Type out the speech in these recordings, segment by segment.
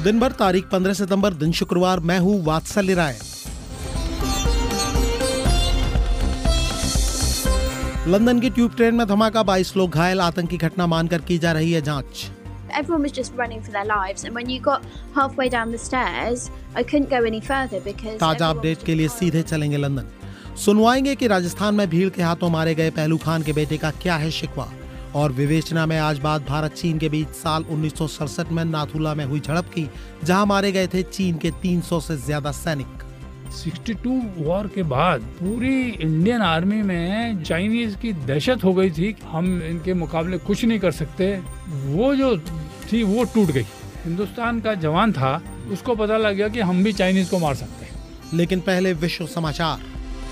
दिन भर तारीख 15 सितंबर दिन शुक्रवार। मैं हूं वात्सल्य राय। लंदन की ट्यूब ट्रेन में धमाका, 22 लोग घायल। आतंकी घटना मानकर की जा रही है जांच। Everyone was just running for their lives, and when you got halfway down the stairs, I couldn't go any further because ताजा अपडेट के लिए सीधे चलेंगे लंदन। सुनवाएंगे कि राजस्थान में भीड़ के हाथों मारे गए पहलू खान के बेटे का क्या है शिकवा। और विवेचना में आज बात भारत चीन के बीच साल 1967 में नाथुला में हुई झड़प की, जहां मारे गए थे चीन के 300 से ज्यादा सैनिक। 62 वॉर के बाद पूरी इंडियन आर्मी में चाइनीज की दहशत हो गई थी, हम इनके मुकाबले कुछ नहीं कर सकते। वो जो थी वो टूट गई। हिंदुस्तान का जवान था, उसको पता लग गया कि हम भी चाइनीज को मार सकते हैं। लेकिन पहले विश्व समाचार।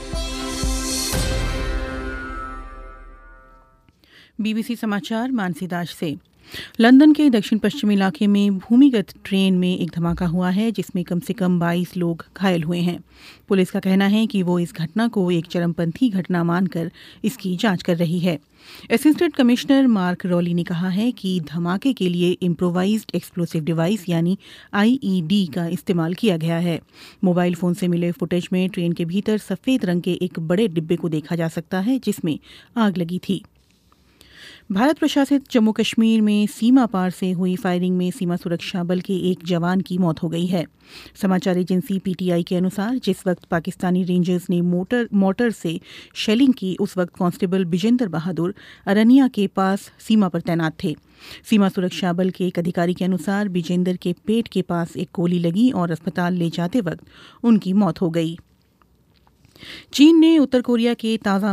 बीबीसी समाचार मानसी दास से। लंदन के दक्षिण पश्चिमी इलाके में भूमिगत ट्रेन में एक धमाका हुआ है, जिसमें कम से कम 22 लोग घायल हुए हैं। पुलिस का कहना है कि वो इस घटना को एक चरमपंथी घटना मानकर इसकी जांच कर रही है। असिस्टेंट कमिश्नर मार्क रॉली ने कहा है कि धमाके के लिए इम्प्रोवाइज्ड एक्सप्लोसिव डिवाइस यानी IED का इस्तेमाल किया गया है। मोबाइल फोन से मिले फुटेज में ट्रेन के भीतर सफेद रंग के एक बड़े डिब्बे को देखा जा सकता है, जिसमें आग लगी थी। भारत प्रशासित जम्मू कश्मीर में सीमा पार से हुई फायरिंग में सीमा सुरक्षा बल के एक जवान की मौत हो गई है। समाचार एजेंसी PTI के अनुसार जिस वक्त पाकिस्तानी रेंजर्स ने मोटर से शेलिंग की, उस वक्त कांस्टेबल बिजेंद्र बहादुर अरनिया के पास सीमा पर तैनात थे। सीमा सुरक्षा बल के एक अधिकारी के अनुसार बिजेंद्र के पेट के पास एक गोली लगी और अस्पताल ले जाते वक्त उनकी मौत हो गई। चीन ने उत्तर कोरिया के ताज़ा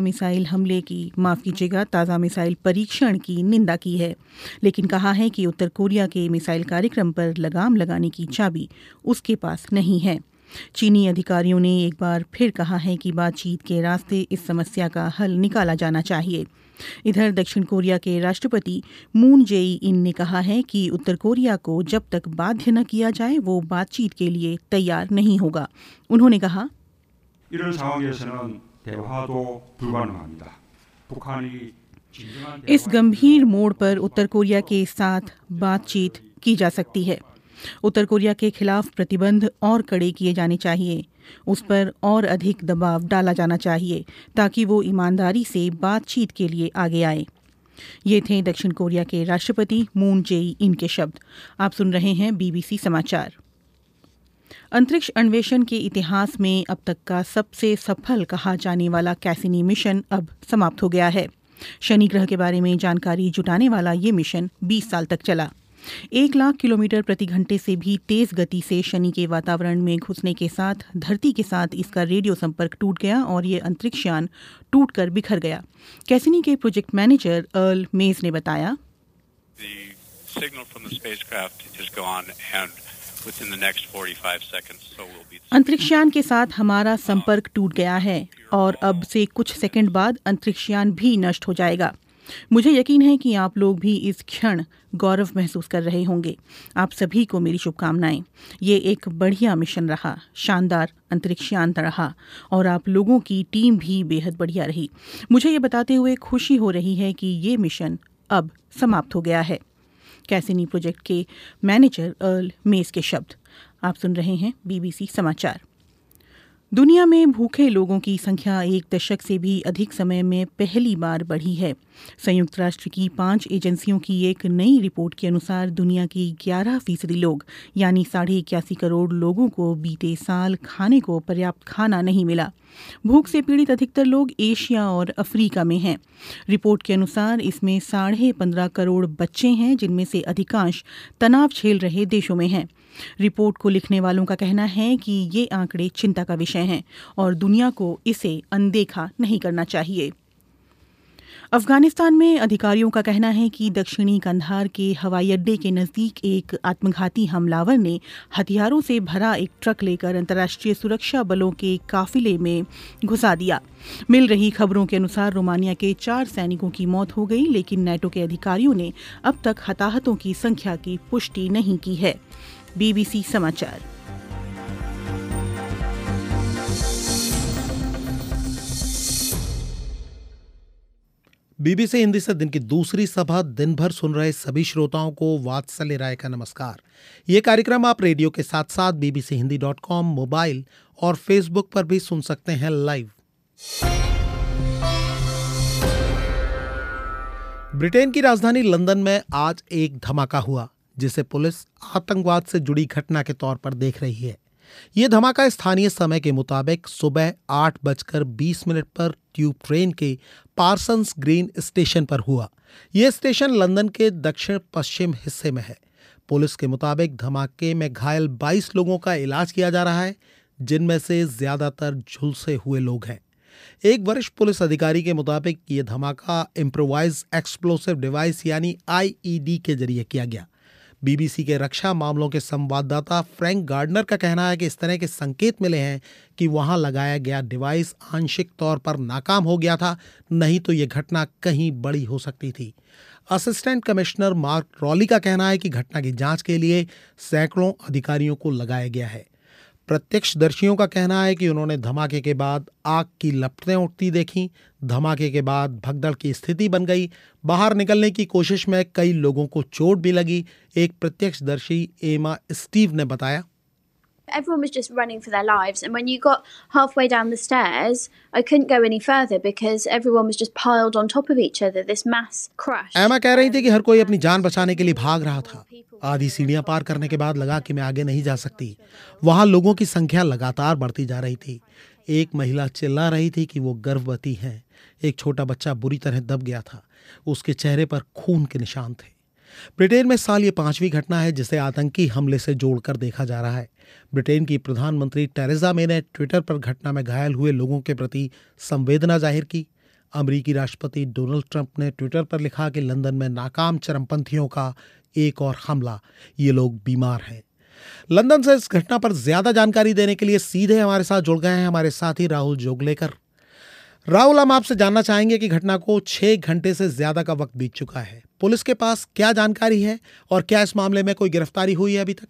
मिसाइल परीक्षण की निंदा की है, लेकिन कहा है कि उत्तर कोरिया के मिसाइल कार्यक्रम पर लगाम लगाने की चाबी उसके पास नहीं है। चीनी अधिकारियों ने एक बार फिर कहा है कि बातचीत के रास्ते इस समस्या का हल निकाला जाना चाहिए। इधर दक्षिण कोरिया के राष्ट्रपति मून जे-इन ने कहा है कि उत्तर कोरिया को जब तक बाध्य न किया जाए वो बातचीत के लिए तैयार नहीं होगा। उन्होंने कहा, 이런 상황에서는 대화도 불가능합니다. 북한이 इस गंभीर मोड़ पर उत्तर कोरिया के साथ बातचीत की जा सकती है। उत्तर कोरिया के खिलाफ प्रतिबंध और कड़े किए जाने चाहिए, उस पर और अधिक दबाव डाला जाना चाहिए ताकि वो ईमानदारी से बातचीत के लिए आगे आए। ये थे दक्षिण कोरिया के राष्ट्रपति मून जे-इन के शब्द। आप सुन रहे हैं BBC समाचार। अंतरिक्ष अन्वेषण के इतिहास में अब तक का सबसे सफल कहा जाने वाला कैसिनी मिशन अब समाप्त हो गया है। शनि ग्रह के बारे में जानकारी जुटाने वाला ये मिशन 20 साल तक चला। 1 लाख किलोमीटर प्रति घंटे से भी तेज गति से शनि के वातावरण में घुसने के साथ धरती के साथ इसका रेडियो संपर्क टूट गया और ये अंतरिक्षयान टूटकर बिखर गया। कैसिनी के प्रोजेक्ट मैनेजर अर्ल मेज ने बताया, अंतरिक्षयान के साथ हमारा संपर्क टूट गया है और अब से कुछ सेकंड बाद अंतरिक्षयान भी नष्ट हो जाएगा। मुझे यकीन है कि आप लोग भी इस क्षण गौरव महसूस कर रहे होंगे। आप सभी को मेरी शुभकामनाएं। ये एक बढ़िया मिशन रहा, शानदार अंतरिक्षयान रहा और आप लोगों की टीम भी बेहद बढ़िया रही। मुझे ये बताते हुए खुशी हो रही है कि ये मिशन अब समाप्त हो गया है। कैसिनी प्रोजेक्ट के मैनेजर अर्ल मेज के शब्द। आप सुन रहे हैं BBC समाचार। दुनिया में भूखे लोगों की संख्या 1 दशक से भी अधिक समय में पहली बार बढ़ी है। संयुक्त राष्ट्र की 5 एजेंसियों की एक नई रिपोर्ट के अनुसार दुनिया की 11% लोग यानी 81.5 करोड़ लोगों को बीते साल खाने को पर्याप्त खाना नहीं मिला। भूख से पीड़ित अधिकतर लोग एशिया और अफ्रीका में हैं। रिपोर्ट के अनुसार इसमें 15.5 करोड़ बच्चे हैं, जिनमें से अधिकांश तनाव झेल रहे देशों में हैं। रिपोर्ट को लिखने वालों का कहना है कि ये आंकड़े चिंता का विषय हैं और दुनिया को इसे अनदेखा नहीं करना चाहिए। अफगानिस्तान में अधिकारियों का कहना है कि दक्षिणी कंधार के हवाई अड्डे के नज़दीक एक आत्मघाती हमलावर ने हथियारों से भरा एक ट्रक लेकर अंतर्राष्ट्रीय सुरक्षा बलों के काफिले में घुसा दिया। मिल रही खबरों के अनुसार रोमानिया के 4 सैनिकों की मौत हो गई, लेकिन नेटो के अधिकारियों ने अब तक हताहतों की संख्या की पुष्टि नहीं की है। BBC समाचार। बीबीसी हिंदी से दिन की दूसरी सभा दिन भर सुन रहे सभी श्रोताओं को वात्सल्य राय का नमस्कार। ये कार्यक्रम आप रेडियो के साथ साथ bbchindi.com मोबाइल और फेसबुक पर भी सुन सकते हैं लाइव। ब्रिटेन की राजधानी लंदन में आज एक धमाका हुआ जिसे पुलिस आतंकवाद से जुड़ी घटना के तौर पर देख रही है। ये धमाका स्थानीय समय के मुताबिक सुबह 8:20 पर ट्यूब ट्रेन के पार्सन्स ग्रीन स्टेशन पर हुआ। ये स्टेशन लंदन के दक्षिण पश्चिम हिस्से में है। पुलिस के मुताबिक धमाके में घायल 22 लोगों का इलाज किया जा रहा है, जिनमें से ज्यादातर झुलसे हुए लोग हैं। एक वरिष्ठ पुलिस अधिकारी के मुताबिक ये धमाका इम्प्रोवाइज एक्सप्लोसिव डिवाइस यानी IED के जरिए किया गया। बीबीसी के रक्षा मामलों के संवाददाता फ्रैंक गार्डनर का कहना है कि इस तरह के संकेत मिले हैं कि वहां लगाया गया डिवाइस आंशिक तौर पर नाकाम हो गया था, नहीं तो ये घटना कहीं बड़ी हो सकती थी। असिस्टेंट कमिश्नर मार्क रॉली का कहना है कि घटना की जांच के लिए सैकड़ों अधिकारियों को लगाया गया है। प्रत्यक्षदर्शियों का कहना है कि उन्होंने धमाके के बाद आग की लपटें उठती देखीं। धमाके के बाद भगदड़ की स्थिति बन गई। बाहर निकलने की कोशिश में कई लोगों को चोट भी लगी। एक प्रत्यक्षदर्शी एमा स्टीव ने बताया, Everyone was just running for their lives, and when you got halfway down the stairs, I couldn't go any further because everyone was just piled on top of each other. This mass crush. एमा कह रही थी कि हर कोई अपनी जान बचाने के लिए भाग रहा था। आधी सीढ़ियां पार करने के बाद लगा कि मैं आगे नहीं जा सकती। वहां लोगों की संख्या लगातार बढ़ती जा रही थी। एक महिला चिल्ला रही थी कि वो गर्भवती है। एक छोटा बच्चा बुरी तरह दब गया था। उसके चेहरे पर खून के निशान थे। ब्रिटेन में साल ये 5वीं घटना है जिसे आतंकी हमले से जोड़कर देखा जा रहा है। ब्रिटेन की प्रधानमंत्री टेरेसा मे ने ट्विटर पर घटना में घायल हुए लोगों के प्रति संवेदना जाहिर की। अमेरिकी राष्ट्रपति डोनाल्ड ट्रंप ने ट्विटर पर लिखा कि लंदन में नाकाम चरमपंथियों का एक और हमला, ये लोग बीमार हैं। लंदन से इस घटना पर ज्यादा जानकारी देने के लिए सीधे हमारे साथ जुड़ गए हैं हमारे साथी राहुल जोगलेकर। राहुल, हम आपसे जानना चाहेंगे कि घटना को 6 घंटे से ज्यादा का वक्त बीत चुका है। पुलिस के पास क्या जानकारी है और क्या इस मामले में कोई गिरफ्तारी हुई है अभी तक?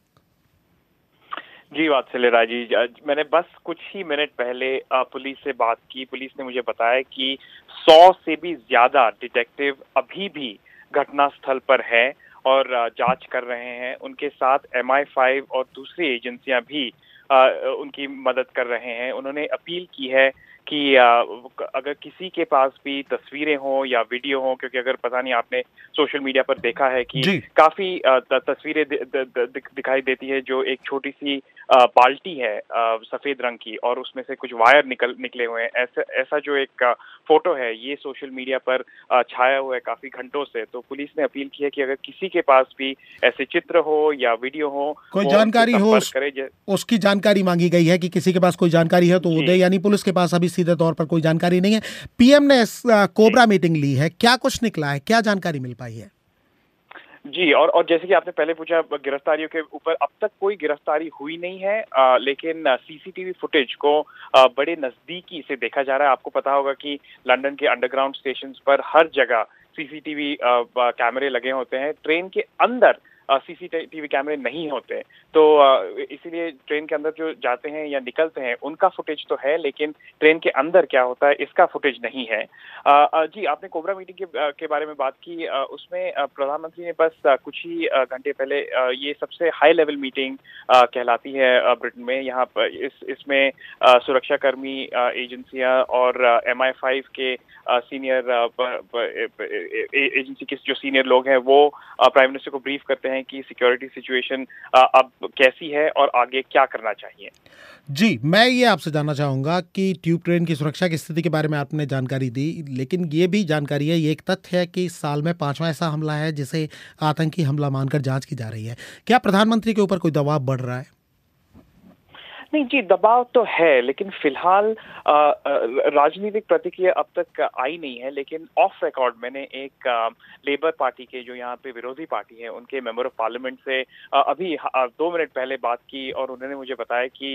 जी वात्सल्य राय जी, मैंने बस कुछ ही मिनट पहले पुलिस से बात की। पुलिस ने मुझे बताया कि 100 से भी ज्यादा डिटेक्टिव अभी भी घटनास्थल पर है और जांच कर रहे हैं। उनके साथ MI5 और दूसरी एजेंसियां भी उनकी मदद कर रहे हैं। उन्होंने अपील की है कि अगर किसी के पास भी तस्वीरें हो या वीडियो हो, क्योंकि अगर पता नहीं आपने सोशल मीडिया पर देखा है कि काफी तस्वीरें दिखाई देती है जो एक छोटी सी बाल्टी है सफेद रंग की और उसमें से कुछ वायर निकले हुए हैं। ऐसा जो एक फोटो है ये सोशल मीडिया पर छाया हुआ है काफी घंटों से। तो पुलिस ने अपील की है कि अगर किसी के पास भी ऐसे चित्र हो या वीडियो हो, कोई जानकारी हो, उसकी जानकारी मांगी गई है कि किसी के पास कोई जानकारी है तो वो दे। यानी पुलिस के पास अभी सीधे तौर पर कोई जानकारी नहीं है। पीएम ने कोबरा मीटिंग ली है, क्या कुछ निकला है, क्या जानकारी मिल पाई है? जी, और जैसे कि आपने पहले पूछा गिरफ्तारियों के ऊपर, अब तक कोई गिरफ्तारी हुई नहीं है, लेकिन सीसीटीवी फुटेज को बड़े नजदीकी से देखा जा रहा है। आपको पता होगा कि लंदन के अंडरग्राउंड स्टेशंस पर हर जगह सीसीटीवी कैमरे लगे होते हैं। ट्रेन के अंदर सीसीटीवी कैमरे नहीं होते, तो इसीलिए ट्रेन के अंदर जो जाते हैं या निकलते हैं उनका फुटेज तो है, लेकिन ट्रेन के अंदर क्या होता है इसका फुटेज नहीं है। जी, आपने कोबरा मीटिंग के बारे में बात की। उसमें प्रधानमंत्री ने बस कुछ ही घंटे पहले, ये सबसे हाई लेवल मीटिंग कहलाती है ब्रिटेन में। यहाँ पर इसमें सुरक्षाकर्मी एजेंसियां और MI5 के सीनियर एजेंसी के जो सीनियर लोग हैं वो प्राइम मिनिस्टर को ब्रीफ करते हैं कि सिक्योरिटी सिचुएशन अब कैसी है और आगे क्या करना चाहिए। जी, मैं ये आपसे जानना चाहूंगा कि ट्यूब ट्रेन की सुरक्षा की स्थिति के बारे में आपने जानकारी दी, लेकिन ये भी जानकारी है, ये एक तथ्य है कि साल में 5वां ऐसा हमला है जिसे आतंकी हमला मानकर जांच की जा रही है। क्या प्रधानमंत्री के ऊपर कोई दबाव बढ़ रहा है? नहीं जी, दबाव तो है, लेकिन फिलहाल राजनीतिक प्रतिक्रिया अब तक आई नहीं है। लेकिन ऑफ रिकॉर्ड मैंने एक लेबर पार्टी के, जो यहाँ पे विरोधी पार्टी है, उनके मेंबर ऑफ पार्लियामेंट से अभी 2 मिनट पहले बात की और उन्होंने मुझे बताया कि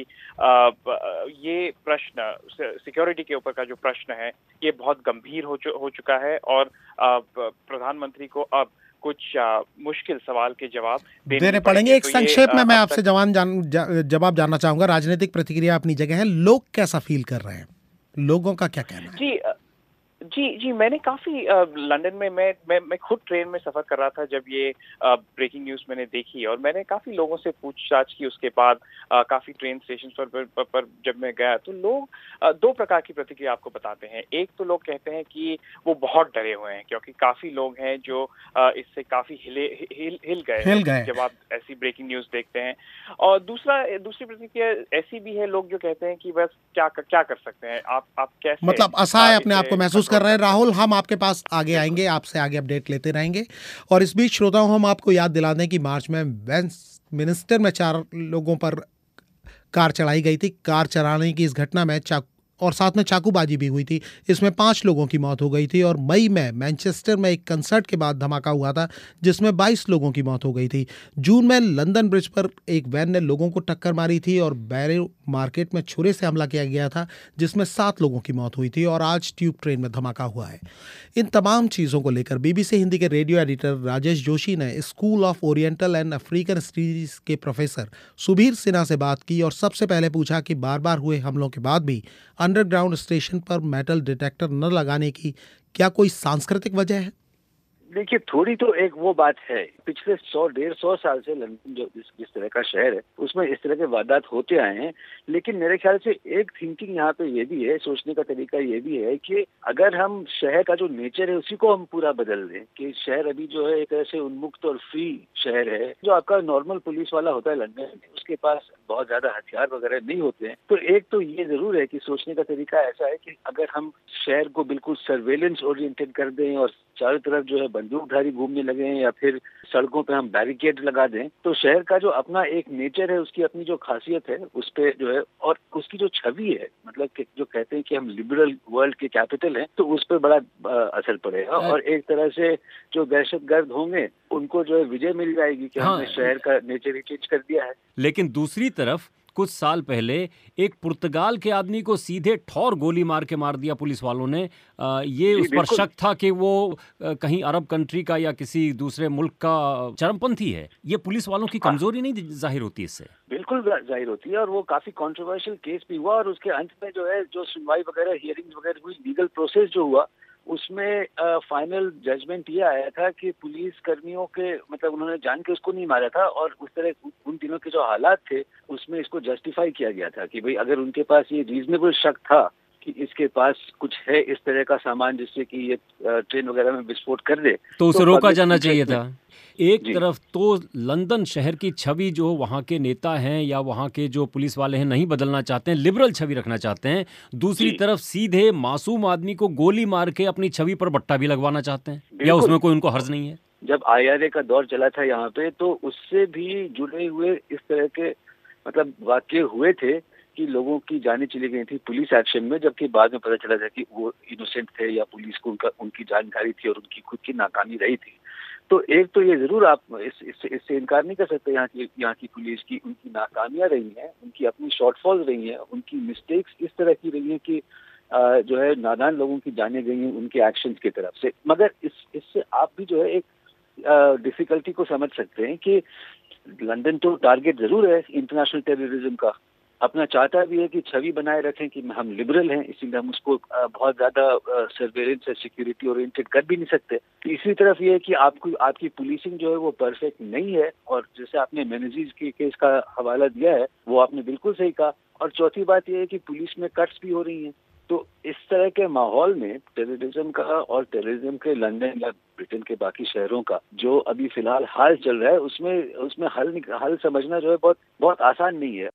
ये प्रश्न, सिक्योरिटी के ऊपर का जो प्रश्न है, ये बहुत गंभीर हो चुका है और प्रधानमंत्री को अब कुछ मुश्किल सवाल के जवाब देने पड़ेंगे। एक संक्षेप में मैं आपसे जवाब जानना चाहूंगा। राजनीतिक प्रतिक्रिया अपनी जगह है, लोग कैसा फील कर रहे हैं, लोगों का क्या कहना है? जी, मैंने काफ़ी लंदन में मैं खुद ट्रेन में सफ़र कर रहा था जब ये ब्रेकिंग न्यूज़ मैंने देखी, और मैंने काफ़ी लोगों से पूछताछ की उसके बाद। काफ़ी ट्रेन स्टेशन पर जब मैं गया तो लोग दो प्रकार की प्रतिक्रिया आपको बताते हैं। एक तो लोग कहते हैं कि वो बहुत डरे हुए हैं, क्योंकि काफ़ी लोग हैं जो इससे काफ़ी हिल गए जब आप ऐसी ब्रेकिंग न्यूज़ देखते हैं। और दूसरी प्रतिक्रिया ऐसी भी है, लोग जो कहते हैं कि बस क्या कर सकते हैं, आप कैसे, मतलब असहाय अपने आप को महसूस कर रहे हैं। राहुल, हम आपके पास आगे आएंगे, आपसे आगे अपडेट लेते रहेंगे। और इस बीच श्रोताओं, हम आपको याद दिला दें कि मार्च में वेस्टमिनिस्टर में 4 लोगों पर कार चढ़ाई गई थी। कार चलाने की इस घटना में और साथ में चाकूबाजी भी हुई थी। इसमें 5 लोगों की मौत हो गई थी। और मई में मैनचेस्टर में एक कंसर्ट के बाद धमाका हुआ था जिसमें 22 लोगों की मौत हो गई थी। जून में लंदन ब्रिज पर एक वैन ने लोगों को टक्कर मारी थी और बैरो मार्केट में छुरे से हमला किया गया था जिसमें 7 लोगों की मौत हुई थी। और आज ट्यूब ट्रेन में धमाका हुआ है। इन तमाम चीज़ों को लेकर BBC हिंदी के रेडियो एडिटर राजेश जोशी ने school of oriental and African studies के प्रोफेसर सुबीर सिन्हा से बात की और सबसे पहले पूछा कि बार बार हुए हमलों के बाद भी अंडरग्राउंड स्टेशन पर मेटल डिटेक्टर न लगाने की क्या कोई सांस्कृतिक वजह है? देखिए, थोड़ी तो एक वो बात है, पिछले 100-150 साल से लंदन जो जिस तरह का शहर है उसमें इस तरह के वारदात होते आए हैं। लेकिन मेरे ख्याल से एक थिंकिंग यहाँ पे ये भी है, सोचने का तरीका ये भी है कि अगर हम शहर का जो नेचर है उसी को हम पूरा बदल दें, कि शहर अभी जो है एक तरह से उन्मुक्त और फ्री शहर है। जो आपका नॉर्मल पुलिस वाला होता है लंदन में, उसके पास बहुत ज्यादा हथियार वगैरह नहीं होते हैं। तो एक तो ये जरूर है कि सोचने का तरीका ऐसा है कि अगर हम शहर को बिल्कुल सर्वेलेंस ओरिएंटेड कर दें और चारों तरफ जो है बंदूकधारी घूमने लगे या फिर सड़कों पे हम बैरिकेड लगा दें, तो शहर का जो अपना एक नेचर है, उसकी अपनी जो खासियत है, उस पे जो है और उसकी जो छवि है, मतलब कि जो कहते हैं कि हम लिबरल वर्ल्ड के कैपिटल हैं, तो उस पर बड़ा असर पड़ेगा। और एक तरह से जो दहशतगर्द होंगे उनको जो है विजय मिल जाएगी कि हमने शहर का नेचर ही चेंज कर दिया है। लेकिन दूसरी तरफ कुछ साल पहले एक पुर्तगाल के आदमी को सीधे ठौर गोली मार के मार दिया पुलिस वालों ने। ये उस पर शक था कि वो कहीं अरब कंट्री का या किसी दूसरे मुल्क का चरमपंथी है। ये पुलिस वालों की कमजोरी नहीं जाहिर होती इससे? बिल्कुल जाहिर होती है, और वो काफी कंट्रोवर्शियल केस भी हुआ। और उसके अंत में जो है जो सुनवाई वगैरह, हियरिंग वगैरह हुई, लीगल प्रोसेस जो हुआ, उसमें फाइनल जजमेंट ये आया था कि पुलिस कर्मियों के, मतलब उन्होंने जान के उसको नहीं मारा था, और उस तरह उन दिनों के जो हालात थे उसमें इसको जस्टिफाई किया गया था कि भाई अगर उनके पास ये रीजनेबल शक था कि इसके पास कुछ है इस तरह का सामान जिससे कि ये ट्रेन वगैरह में विस्फोट कर दे, तो उसे रोका जाना चाहिए था। एक तरफ तो लंदन शहर की छवि जो वहाँ के नेता हैं या वहाँ के जो पुलिस वाले हैं नहीं बदलना चाहते हैं, लिबरल छवि रखना चाहते हैं। दूसरी तरफ सीधे मासूम आदमी को गोली मार के अपनी छवि पर बट्टा भी लगवाना चाहते हैं, या उसमें कोई उनको हर्ज नहीं है? जब IRA का दौर चला था यहाँ पे, तो उससे भी जुड़े हुए इस तरह के मतलब वाकये हुए थे कि लोगों की जानें चली गई थी पुलिस एक्शन में, जबकि बाद में पता चला था कि वो इनोसेंट थे या पुलिस को उनकी जानकारी थी और उनकी खुद की नाकामी रही थी। तो एक तो ये जरूर आप इससे इनकार नहीं कर सकते, यहाँ की पुलिस की उनकी नाकामियां रही हैं, उनकी अपनी शॉर्टफॉल रही हैं, उनकी मिस्टेक्स इस तरह की रही हैं कि जो है नादान लोगों की जाने गई हैं उनके एक्शंस की तरफ से। मगर इससे आप भी जो है एक डिफिकल्टी को समझ सकते हैं कि लंदन तो टारगेट जरूर है इंटरनेशनल टेररिज्म का, अपना चाहता भी है कि छवि बनाए रखें कि हम लिबरल हैं, इसीलिए हम उसको बहुत ज्यादा सर्वेलेंस या सिक्योरिटी ओरिएंटेड कर भी नहीं सकते। तीसरी तरफ ये है कि आपकी पुलिसिंग जो है वो परफेक्ट नहीं है, और जैसे आपने मेनेजीज के केस का हवाला दिया है वो आपने बिल्कुल सही कहा। और चौथी बात ये है कि पुलिस में कट्स भी हो रही हैं। तो इस तरह के माहौल में टेररिज्म का और टेररिज्म के लंदन या ब्रिटेन के बाकी शहरों का जो अभी फिलहाल हाल चल रहा है, उसमें हल समझना जो है बहुत आसान नहीं है।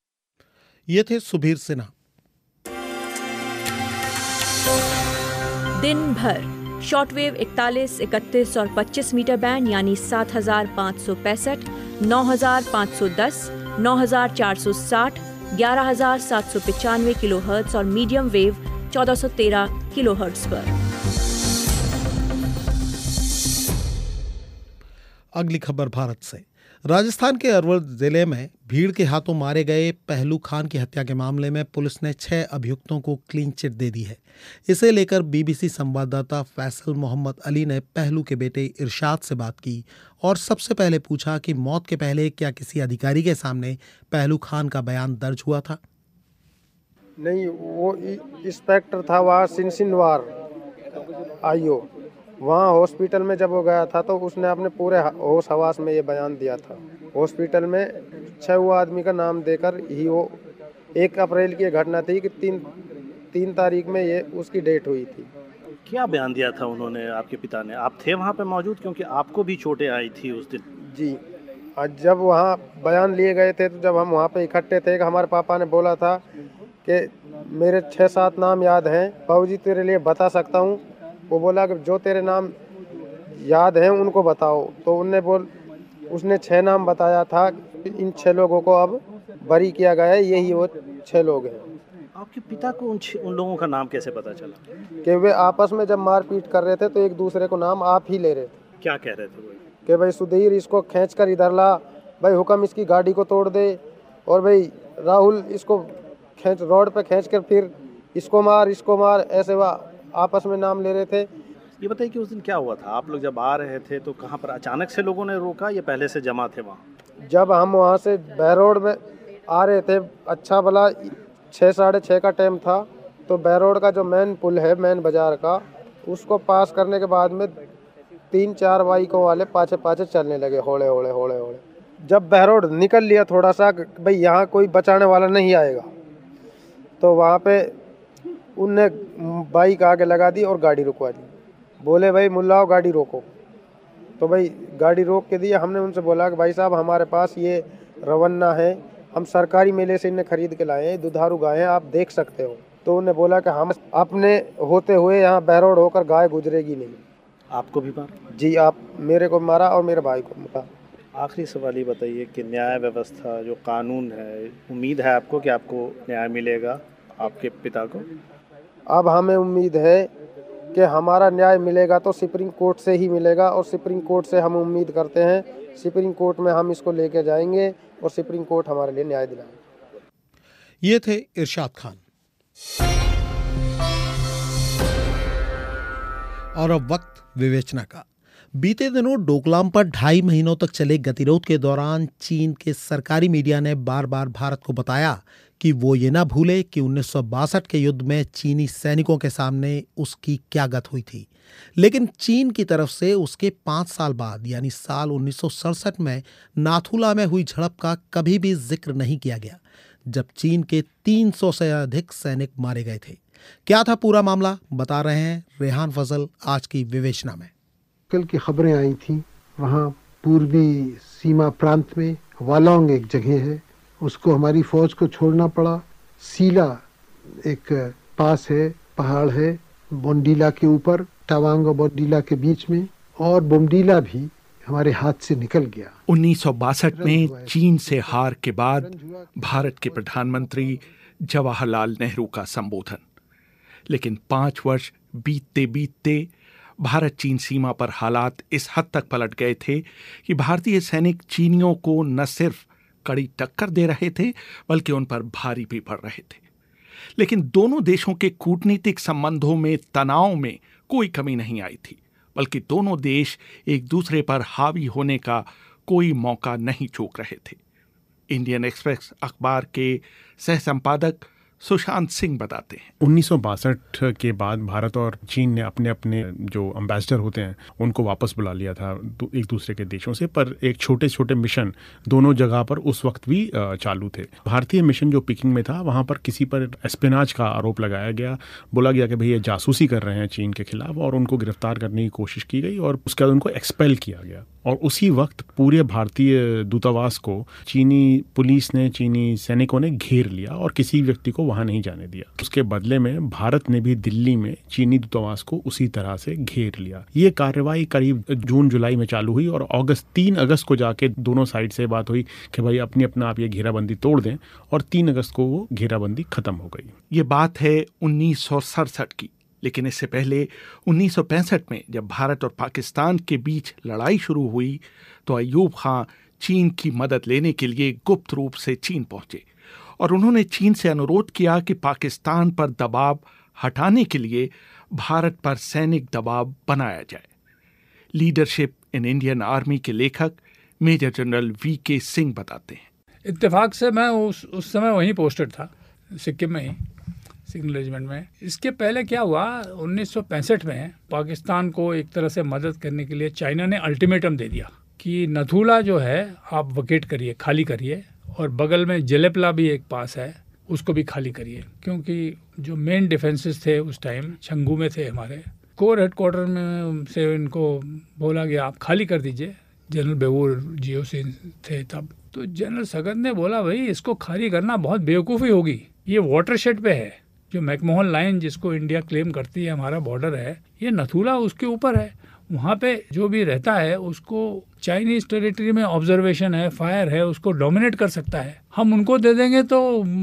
ये थे सुबीर सिन्हा। दिन भर शॉर्टवेव 41, 31 और 25 मीटर बैंड यानी 7565, 9510, 9460, 11795 किलोहर्ट्ज और मीडियम वेव 1413 किलोहर्ट्ज पर। अगली खबर भारत से। राजस्थान के अलवर जिले में भीड़ के हाथों मारे गए पहलू खान की हत्या के मामले में पुलिस ने 6 अभियुक्तों को क्लीन चिट दे दी है। इसे लेकर BBC संवाददाता फैसल मोहम्मद अली ने पहलू के बेटे इरशाद से बात की और सबसे पहले पूछा कि मौत के पहले क्या किसी अधिकारी के सामने पहलू खान का बयान दर्ज हुआ था? नहीं, वो इंस्पेक्टर था वहाँ सिनसिनवार आईओ। वहाँ हॉस्पिटल में जब वो गया था तो उसने अपने पूरे होश हवास में ये बयान दिया था। हॉस्पिटल में 6 आदमी का नाम देकर ही वो 1 अप्रैल की घटना थी कि 3 तारीख में ये उसकी डेट हुई थी। क्या बयान दिया था उन्होंने, आपके पिता ने? आप थे वहाँ पे मौजूद, क्योंकि आपको भी चोटें आई थी उस दिन। जी, आज जब वहाँ बयान लिए गए थे तो जब हम वहाँ पे इकट्ठे थे, हमारे पापा ने बोला था कि मेरे 6-7 नाम याद हैं, बाबूजी तेरे लिए बता सकता हूँ। वो बोला कि जो तेरे नाम याद हैं उनको बताओ। तो उसने 6 नाम बताया था। इन 6 लोगों को अब बरी किया गया है, यही वो 6 लोग हैं। आपके पिता को उन लोगों का नाम कैसे पता चला? कि वे आपस में जब मारपीट कर रहे थे तो एक दूसरे को नाम आप ही ले रहे थे। क्या कह रहे थे वो? कि भाई सुधीर इसको खींच कर इधर ला, भाई हुक्म इसकी गाड़ी को तोड़ दे, और भाई राहुल इसको खींच रोड पे खींच कर फिर इसको मार, ऐसे वह आपस में नाम ले रहे थे। ये बताइए कि उस दिन क्या हुआ था? आप लोग जब आ रहे थे तो कहाँ पर अचानक से लोगों ने रोका या पहले से जमा थे वहाँ? जब हम वहाँ से बैरोड में आ रहे थे, अच्छा भला 6-6:30 का टाइम था, तो बैरोड का जो मेन पुल है मेन बाजार का, उसको पास करने के बाद में 3-4 बाइकों वाले पाछे चलने लगे होड़े। जब बैरोड निकल लिया थोड़ा सा, भाई यहाँ कोई बचाने वाला नहीं आएगा, तो वहाँ पे उनने बाइक आगे लगा दी और गाड़ी रुकवा दी। बोले भाई मुल्लाओ गाड़ी रोको। तो भाई गाड़ी रोक के दिया। हमने उनसे बोला कि भाई साहब हमारे पास ये रवन्ना है, हम सरकारी मेले से इन्हें खरीद के लाए हैं, दुधारू गाय हैं, आप देख सकते हो। तो उन्हें बोला कि हम अपने होते हुए यहाँ बैरोड होकर गाय गुजरेगी नहीं। आपको भी मारा? जी, आप मेरे को मारा और मेरे भाई को मारा। आखिरी सवाल ये बताइए कि न्याय व्यवस्था जो कानून है, उम्मीद है आपको कि आपको न्याय मिलेगा आपके पिता को? अब हमें उम्मीद है कि हमारा न्याय मिलेगा तो सुप्रीम कोर्ट से ही मिलेगा, और सुप्रीम कोर्ट से हम उम्मीद करते हैं सुप्रीम कोर्ट में हम इसको लेके जाएंगे और सुप्रीम कोर्ट हमारे लिए न्याय दिलाएगा। ये थे इरशाद खान। और अब वक्त विवेचना का। बीते दिनों डोकलाम पर 2.5 महीनों तक चले गतिरोध के दौरान चीन के सरकारी मीडिया ने बार बार भारत को बताया कि वो ये ना भूले कि 1962 के युद्ध में चीनी सैनिकों के सामने उसकी क्या गत हुई थी। लेकिन चीन की तरफ से उसके 5 साल बाद यानी साल 1967 में नाथुला में हुई झड़प का कभी भी जिक्र नहीं किया गया, जब चीन के 300 से अधिक सैनिक मारे गए थे। क्या था पूरा मामला, बता रहे हैं रेहान फजल आज की विवेचना में। कल की खबरें आई थी, वहाँ पूर्वी सीमा प्रांत में वालोंग एक जगह है, उसको हमारी फौज को छोड़ना पड़ा। सीला एक पास है, पहाड़ है बोमडीला के ऊपर, तवांग और बोमडीला के बीच में, और बोमडीला भी हमारे हाथ से निकल गया। 1962 में चीन से हार के बाद भारत के प्रधानमंत्री जवाहरलाल नेहरू का संबोधन। लेकिन 5 वर्ष बीतते बीतते भारत चीन सीमा पर हालात इस हद तक पलट गए थे कि भारतीय सैनिक चीनियों को न सिर्फ कड़ी टक्कर दे रहे थे बल्कि उन पर भारी भी पड़ रहे थे। लेकिन दोनों देशों के कूटनीतिक संबंधों में तनाव में कोई कमी नहीं आई थी, बल्कि दोनों देश एक दूसरे पर हावी होने का कोई मौका नहीं चूक रहे थे। इंडियन एक्सप्रेस अखबार के सह संपादक सुशांत सिंह बताते हैं। 1962 के बाद भारत और चीन ने अपने अपने जो एम्बेसडर होते हैं उनको वापस बुला लिया था एक दूसरे के देशों से, पर एक छोटे छोटे मिशन दोनों जगह पर उस वक्त भी चालू थे। भारतीय मिशन जो पिकिंग में था वहाँ पर किसी पर एस्पिनाज का आरोप लगाया गया, बोला गया कि भाई ये जासूसी कर रहे हैं चीन के खिलाफ, और उनको गिरफ्तार करने की कोशिश की गई और उसके बाद उनको एक्सपेल किया गया। और उसी वक्त पूरे भारतीय दूतावास को चीनी पुलिस ने, चीनी सैनिकों ने घेर लिया और किसी व्यक्ति को वहां नहीं जाने दिया। उसके बदले में भारत ने भी दिल्ली में चीनी दूतावास को उसी तरह से घेर लिया। ये कार्रवाई करीब जून जुलाई में चालू हुई और 3 अगस्त को जाके दोनों साइड से बात हुई कि भाई अपनी अपना आप ये घेराबंदी तोड़ दें, और 3 अगस्त को वो घेराबंदी खत्म हो गई। ये बात है 1967 की। लेकिन इससे पहले 1965 में जब भारत और पाकिस्तान के बीच लड़ाई शुरू हुई तो अय्यूब खां चीन की मदद लेने के लिए गुप्त रूप से चीन पहुंचे और उन्होंने चीन से अनुरोध किया कि पाकिस्तान पर दबाव हटाने के लिए भारत पर सैनिक दबाव बनाया जाए। लीडरशिप इन इंडियन आर्मी के लेखक मेजर जनरल VK सिंह बताते हैं। इत्तेफाक से मैं उस समय वहीं पोस्टेड था, सिक्किम में ही। सिग्नल रेजिमेंट में। इसके पहले क्या हुआ, 1965 में पाकिस्तान को एक तरह से मदद करने के लिए चाइना ने अल्टीमेटम दे दिया कि नथुला जो है आप वकेट करिए, खाली करिए, और बगल में जेलेपला भी एक पास है उसको भी खाली करिए, क्योंकि जो मेन डिफेंसेस थे उस टाइम छंगू में थे हमारे। कोर हेडक्वार्टर में से इनको बोला गया आप खाली कर दीजिए। जनरल बेवूर जीओसी थे तब। तो जनरल सगत ने बोला भाई इसको खाली करना बहुत बेवकूफ़ी होगी, ये वाटरशेड पे है, जो मैकमोहन लाइन जिसको इंडिया क्लेम करती है हमारा बॉर्डर है, ये नथुला उसके ऊपर है, वहाँ पे जो भी रहता है उसको चाइनीज टेरिटरी में ऑब्जर्वेशन है, फायर है, उसको डोमिनेट कर सकता है। हम उनको दे देंगे तो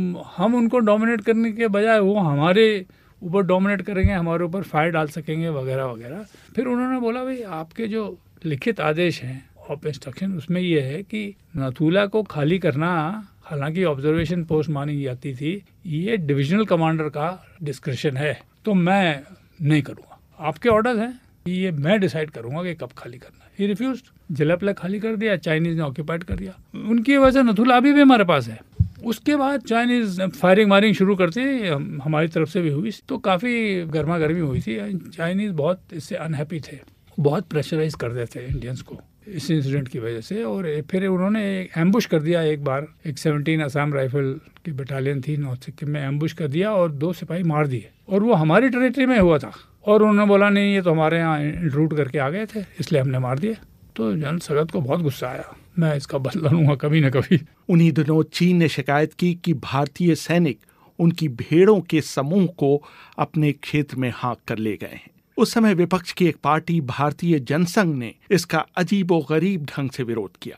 हम उनको डोमिनेट करने के बजाय वो हमारे ऊपर डोमिनेट करेंगे, हमारे ऊपर फायर डाल सकेंगे वगैरह वगैरह। फिर उन्होंने बोला भाई आपके जो लिखित आदेश हैं ऑफ इंस्ट्रक्शन उसमें ये है कि नथुला को खाली करना, हालांकि ऑब्जर्वेशन पोस्ट मानी जाती थी, ये डिविजनल कमांडर का डिस्क्रिप्शन है, तो मैं नहीं करूँगा, आपके ऑर्डर हैं, ये मैं डिसाइड करूंगा कि कब खाली करना है। ही रिफ्यूज्ड, जेलेपला खाली कर दिया, चाइनीज ने ऑक्यूपाइड कर दिया। उनकी वजह से नथुला अभी भी हमारे पास है। उसके बाद चाइनीज फायरिंग मारिंग शुरू करते हमारी तरफ से भी हुई, तो काफ़ी गर्मा गर्मी हुई थी। चाइनीज बहुत इससे अनहैप्पी थे, बहुत प्रेशराइज कर देते थे इंडियंस को इस इंसिडेंट की वजह से। और फिर उन्होंने एम्बुश कर दिया एक बार, एक 17 असम राइफल की बटालियन थी नॉर्थ सिक्किम में, एम्बुश कर दिया और 2 सिपाही मार दिए, और वो हमारी टेरिटरी में हुआ था। और उन्होंने बोला नहीं ये तो हमारे यहाँ इंट्रूड करके आ गए थे इसलिए हमने मार दिए। तो जनरल सगत को बहुत गुस्सा आया, मैं इसका बदला लूंगा कभी न कभी। उन्हीं दिनों चीन ने शिकायत की कि भारतीय सैनिक उनकी भेड़ों के समूह को अपने क्षेत्र में हाँक कर ले गए हैं। उस समय विपक्ष की एक पार्टी भारतीय जनसंघ ने इसका अजीबोगरीब ढंग से विरोध किया।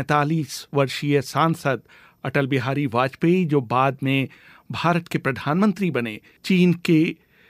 43 वर्षीय सांसद अटल बिहारी वाजपेयी, जो बाद में भारत के प्रधानमंत्री बने, चीन के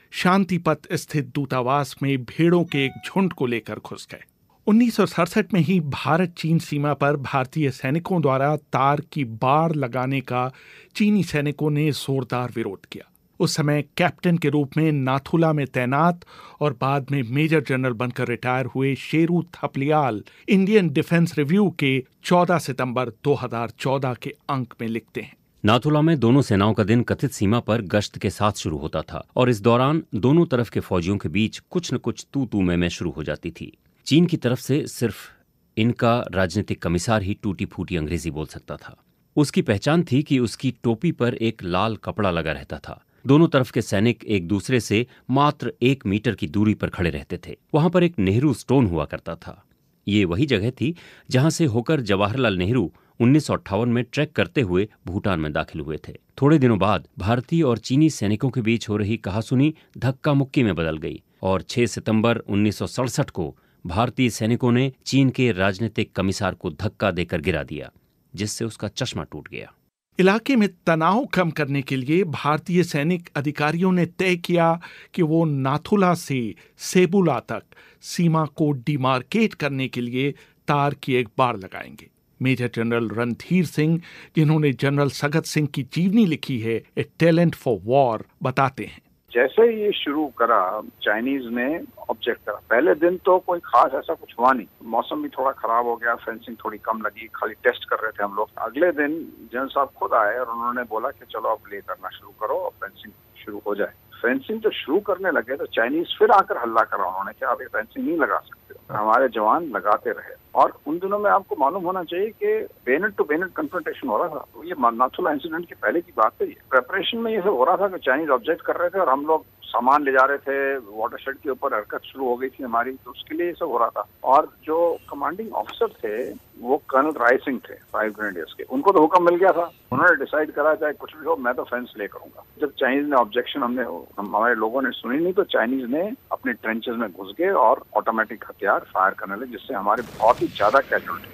शांतिपथ स्थित दूतावास में भेड़ों के एक झुंड को लेकर घुस गए। 1967 में ही भारत चीन सीमा पर भारतीय सैनिकों द्वारा तार की बाड़ लगाने का चीनी सैनिकों ने जोरदार विरोध किया। उस समय कैप्टन के रूप में नाथुला में तैनात और बाद में मेजर जनरल बनकर रिटायर हुए Sheru Thapliyal Indian defence review के 14 सितंबर 2014 के अंक में लिखते हैं, नाथुला में दोनों सेनाओं का दिन कथित सीमा पर गश्त के साथ शुरू होता था और इस दौरान दोनों तरफ के फौजियों के बीच कुछ न कुछ तू मैं शुरू हो जाती थी। चीन की तरफ से सिर्फ इनका राजनीतिक कमिसार ही टूटी फूटी अंग्रेजी बोल सकता था। उसकी पहचान थी कि उसकी टोपी पर एक लाल कपड़ा लगा रहता था। दोनों तरफ के सैनिक एक दूसरे से मात्र 1 मीटर की दूरी पर खड़े रहते थे। वहां पर एक नेहरू स्टोन हुआ करता था। ये वही जगह थी जहां से होकर जवाहरलाल नेहरू 1958 में ट्रैक करते हुए भूटान में दाखिल हुए थे। थोड़े दिनों बाद भारतीय और चीनी सैनिकों के बीच हो रही कहासुनी धक्का मुक्की में बदल गई और 6 सितंबर 1967 को भारतीय सैनिकों ने चीन के राजनीतिक कमिसार को धक्का देकर गिरा दिया, जिससे उसका चश्मा टूट गया। इलाके में तनाव कम करने के लिए भारतीय सैनिक अधिकारियों ने तय किया कि वो नाथुला से सेबुला तक सीमा को डिमार्केट करने के लिए तार की एक बाड़ लगाएंगे। मेजर जनरल रणधीर सिंह, जिन्होंने जनरल सगत सिंह की जीवनी लिखी है ए टैलेंट फॉर वॉर, बताते हैं, जैसे ये शुरू करा चाइनीज ने ऑब्जेक्ट करा। पहले दिन तो कोई खास ऐसा कुछ हुआ नहीं, मौसम भी थोड़ा खराब हो गया, फेंसिंग थोड़ी कम लगी, खाली टेस्ट कर रहे थे हम लोग। अगले दिन जनरल साहब खुद आए और उन्होंने बोला कि चलो अब ले करना शुरू करो और फेंसिंग शुरू हो जाए। फेंसिंग तो शुरू करने लगे तो चाइनीज फिर आकर हल्ला करा उन्होंने कि आप ये फेंसिंग नहीं लगा सकते। हमारे जवान लगाते रहे और उन दिनों में आपको मालूम होना चाहिए कि बेनेट टू बेनेट कन्फ्रंटेशन हो रहा था। तो ये नाथुला इंसिडेंट के पहले की बात है। ये प्रेपरेशन में ये सब हो रहा था कि चाइनीज ऑब्जेक्ट कर रहे थे और हम लोग सामान ले जा रहे थे, वाटरशेड के ऊपर हरकत शुरू हो गई थी हमारी, तो उसके लिए ये सब हो रहा था। और जो कमांडिंग ऑफिसर थे वो कर्नल राय सिंह थे 5 ग्रेनेडियर्स के, उनको तो हुक्म मिल गया था। उन्होंने डिसाइड करा चाहे कुछ भी हो मैं तो फेंस ले करूंगा। जब चाइनीज ने ऑब्जेक्शन हमारे लोगों ने सुनी नहीं तो चाइनीज ने अपने ट्रेंचेस में घुस गए और ऑटोमेटिक हथियार फायर करने लगे, जिससे हमारे बहुत ही ज्यादा कैजुअल्टीज,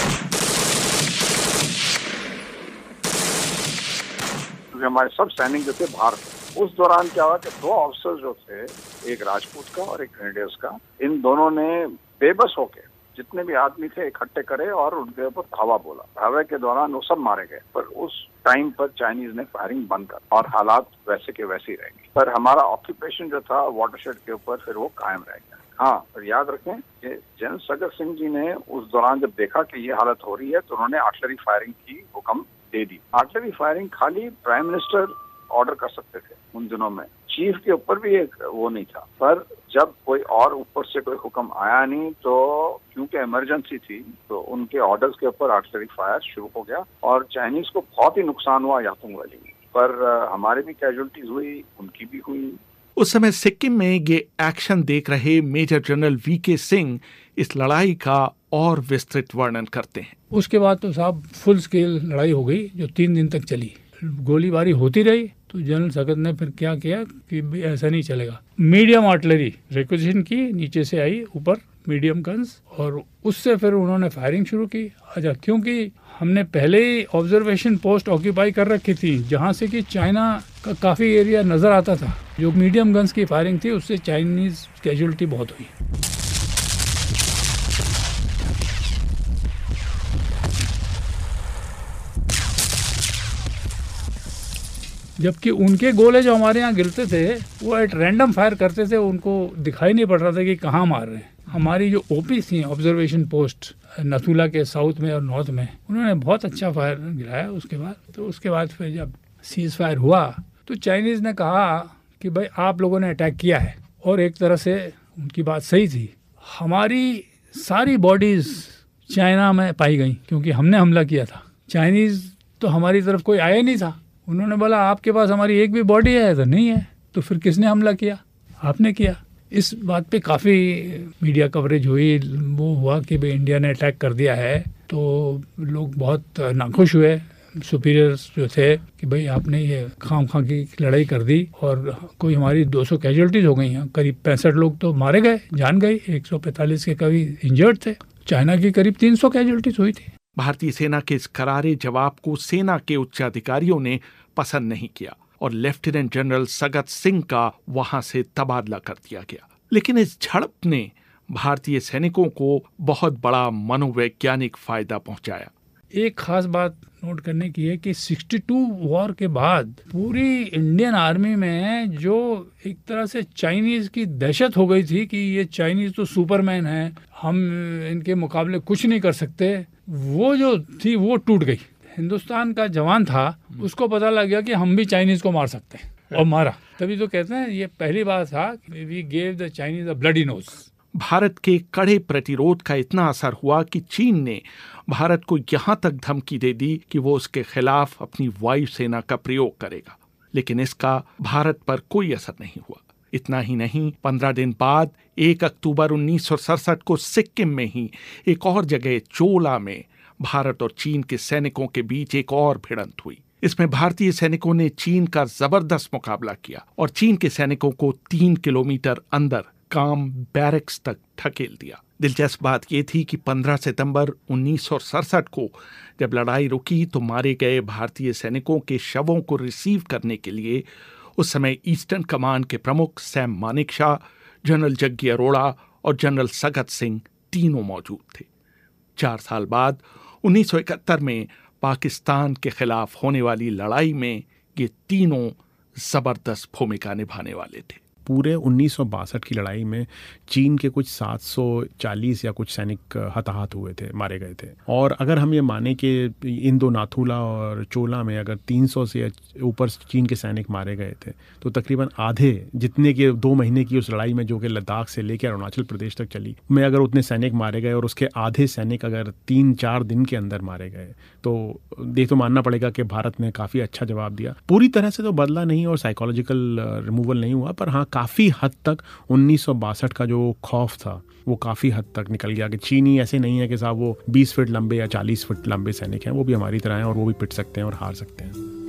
क्योंकि हमारे सब सैनिक जो थे बाहर थे। उस दौरान क्या हुआ कि 2 ऑफिसर जो थे, एक राजपूत का और एक ग्रेनेडियर्स का, इन दोनों ने बेबस होके जितने भी आदमी थे इकट्ठे करे और उनके ऊपर धावा बोला। धावे के दौरान वो सब मारे गए, पर उस टाइम पर चाइनीज ने फायरिंग बंद कर और हालात वैसे के वैसे ही रह गए। पर हमारा ऑक्यूपेशन जो था वाटरशेड के ऊपर फिर वो कायम रह गया। हाँ, पर याद रखें कि जनरल सगत सिंह जी ने उस दौरान जब देखा कि ये हालत हो रही है तो उन्होंने आर्टिलरी फायरिंग की हुक्म दे दी। आर्टिलरी फायरिंग खाली प्राइम मिनिस्टर ऑर्डर कर सकते थे उन दिनों में। चीफ के ऊपर भी एक वो नहीं था, पर जब कोई और ऊपर से कोई हुक्म आया नहीं तो क्योंकि इमरजेंसी थी तो उनके ऑर्डर्स के ऊपर आर्टिलरी फायर शुरू हो गया और चाइनीज को बहुत ही नुकसान हुआ यातुंग वैली में, पर हमारे भी कैजुअलिटीज हुई, उनकी भी हुई। उस समय सिक्किम में ये एक्शन देख रहे मेजर जनरल वीके सिंह इस लड़ाई का और विस्तृत वर्णन करते हैं। उसके बाद तो साहब फुल स्केल लड़ाई हो गई जो 3 दिन तक चली। गोलीबारी होती रही तो जनरल सगत ने फिर क्या किया कि ऐसा नहीं चलेगा, मीडियम आर्टिलरी रिक्विजिशन की, नीचे से आई ऊपर मीडियम गन्स, और उससे फिर उन्होंने फायरिंग शुरू की। अच्छा, क्योंकि हमने पहले ही ऑब्जर्वेशन पोस्ट ऑक्यूपाई कर रखी थी जहां से कि चाइना का काफ़ी एरिया नज़र आता था। जो मीडियम गन्स की फायरिंग थी उससे चाइनीज़ कैजुअलिटी बहुत हुई। जबकि उनके गोले जो हमारे यहाँ गिरते थे वो एट रैंडम फायर करते थे, उनको दिखाई नहीं पड़ रहा था कि कहाँ मार रहे हैं। हमारी जो ओपी थी ऑब्जर्वेशन पोस्ट नथुला के साउथ में और नॉर्थ में, उन्होंने बहुत अच्छा फायर गिराया। उसके बाद फिर जब सीज फायर हुआ तो चाइनीज़ ने कहा कि भाई आप लोगों ने अटैक किया है, और एक तरह से उनकी बात सही थी। हमारी सारी बॉडीज़ चाइना में पाई गई क्योंकि हमने हमला किया था। चाइनीज़ तो हमारी तरफ कोई आया नहीं था। उन्होंने बोला आपके पास हमारी एक भी बॉडी है? तो नहीं है। तो फिर किसने हमला किया? आपने किया। इस बात पे काफ़ी मीडिया कवरेज हुई, वो हुआ कि भाई इंडिया ने अटैक कर दिया है, तो लोग बहुत नाखुश हुए सुपीरियर्स जो थे कि भाई आपने ये खाम की लड़ाई कर दी, और कोई हमारी 200 कैजुअलिटीज़ हो गई हैं, करीब 65 लोग तो मारे गए, जान गए, 145 के करीब इंजर्ड थे। चाइना की करीब 300 कैजुअलिटीज़ हुई थी। भारतीय सेना के इस करारे जवाब को सेना के उच्च अधिकारियों ने पसंद नहीं किया और लेफ्टिनेंट जनरल सगत सिंह का वहां से तबादला कर दिया गया। लेकिन इस झड़प ने भारतीय सैनिकों को बहुत बड़ा मनोवैज्ञानिक फायदा पहुंचाया। एक खास बात नोट करने की है कि 62 वॉर के बाद पूरी इंडियन आर्मी में जो एक तरह से चाइनीज की दहशत हो गई थी कि ये चाइनीज तो सुपरमैन है, हम इनके मुकाबले कुछ नहीं कर सकते, वो जो थी वो टूट गई। हिंदुस्तान का जवान था, उसको पता लग गया कि हम भी चाइनीज को मार सकते हैं, और मारा। तभी तो कहते हैं ये पहली बार था we gave the Chinese a bloody nose. Bharat के कड़े प्रतिरोध का इतना असर हुआ कि चीन ने भारत को यहां तक धमकी दे दी कि वो उसके खिलाफ अपनी वायुसेना का प्रयोग करेगा, लेकिन इसका भारत पर कोई असर नहीं हुआ। इतना ही नहीं, 15 दिन बाद 1 अक्टूबर 1967 को सिक्किम में ही एक और जगह चोला में भारत और चीन के सैनिकों के बीच एक और भिड़ंत हुई। इसमें भारतीय सैनिकों ने चीन का जबरदस्त मुकाबला किया और चीन के सैनिकों को 3 किलोमीटर अंदर काम बैरक्स तक ढकेल दिया। दिलचस्प बात यह थी कि 15 सितंबर 1967 को जब लड़ाई रुकी तो मारे गए भारतीय सैनिकों के शवों को रिसीव करने के लिए उस समय ईस्टर्न कमांड के प्रमुख सैम मानेकशॉ, जनरल जग्गी अरोड़ा और जनरल सगत सिंह तीनों मौजूद थे। 4 साल बाद 1971 में पाकिस्तान के खिलाफ होने वाली लड़ाई में ये तीनों जबरदस्त भूमिका निभाने वाले थे। पूरे 1962 की लड़ाई में चीन के कुछ 740 या कुछ सैनिक हताहत हुए थे, मारे गए थे। और अगर हम ये माने कि इन दो नाथुला और चोला में अगर 300 से ऊपर चीन के सैनिक मारे गए थे, तो तकरीबन आधे जितने के 2 महीने की उस लड़ाई में जो कि लद्दाख से लेकर अरुणाचल प्रदेश तक चली में अगर उतने सैनिक मारे गए और उसके आधे सैनिक अगर 3-4 दिन के अंदर मारे गए, तो देख तो मानना पड़ेगा कि भारत ने काफ़ी अच्छा जवाब दिया। पूरी तरह से तो बदला नहीं और साइकोलॉजिकल रिमूवल नहीं हुआ, पर हाँ काफ़ी हद तक 1962 का जो खौफ था वो काफ़ी हद तक निकल गया कि चीनी ऐसे नहीं है कि साहब वो 20 फीट लंबे या 40 फीट लंबे सैनिक हैं, वो भी हमारी तरह हैं और वो भी पिट सकते हैं और हार सकते हैं।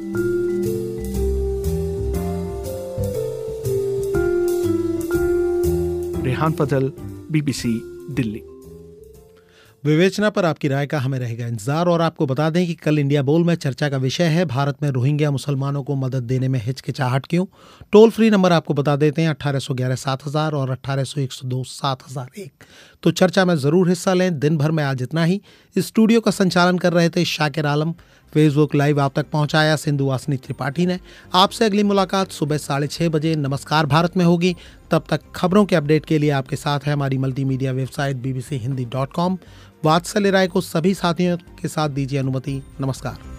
रेहान फजल, BBC, दिल्ली। विवेचना पर आपकी राय का हमें रहेगा इंतजार। और आपको बता दें कि कल इंडिया बोल में चर्चा का विषय है भारत में रोहिंग्या मुसलमानों को मदद देने में हिचकिचाहट क्यों। टोल फ्री नंबर आपको बता देते हैं 1811-7000 और 1800-102-7001। तो चर्चा में जरूर हिस्सा लें। दिन भर में आज इतना ही। इस स्टूडियो का संचालन कर रहे थे शाकिर आलम। फेसबुक लाइव आप तक पहुंचाया सिंधु वासनी त्रिपाठी ने। आपसे अगली मुलाकात सुबह 6:30 बजे नमस्कार भारत में होगी। तब तक खबरों के अपडेट के लिए आपके साथ है हमारी मल्टीमीडिया वेबसाइट bbchehindi.com। वात्सल्य राय को सभी साथियों के साथ दीजिए अनुमति। नमस्कार।